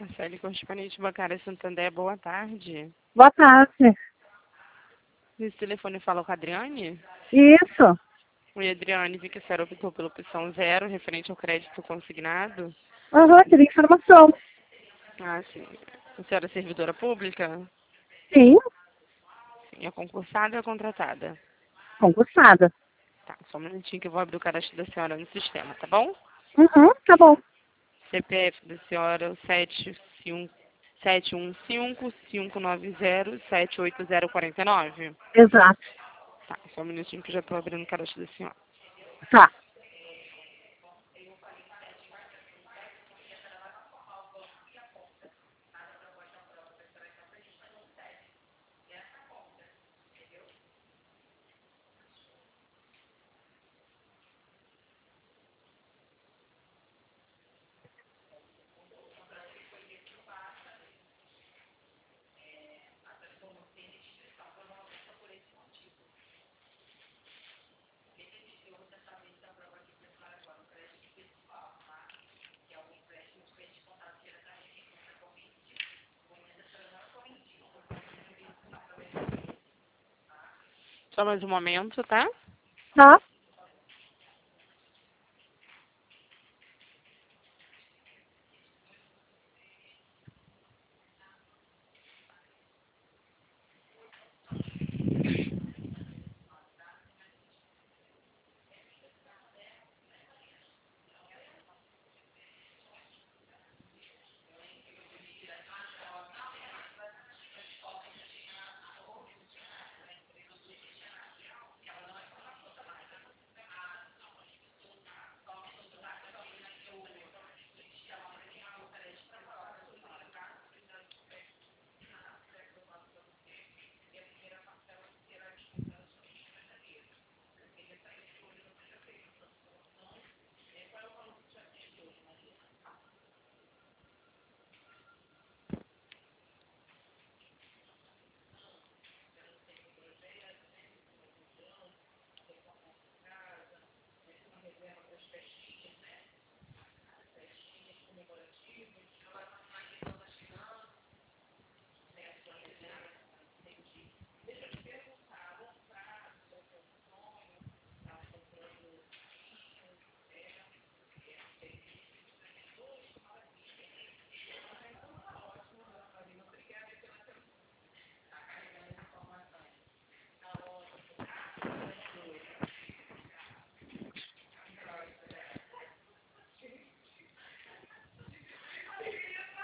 Marcele Correspondente Bancária Santander, boa tarde. Boa tarde. Nesse telefone fala com a Adriane? Isso. Oi, Adriane, vi que a senhora optou pela opção 0, referente ao crédito consignado. Queria informação. Ah, sim. A senhora é servidora pública? Sim, Sim. É concursada ou é contratada? concursada. Tá, só um minutinho que eu vou abrir o cadastro da senhora no sistema, tá bom? Tá bom. CPF da senhora é o 715-590-78049. Exato. Tá, só um minutinho que eu já estou abrindo o cadastro da senhora. Tá. Só mais um momento, tá? Tá.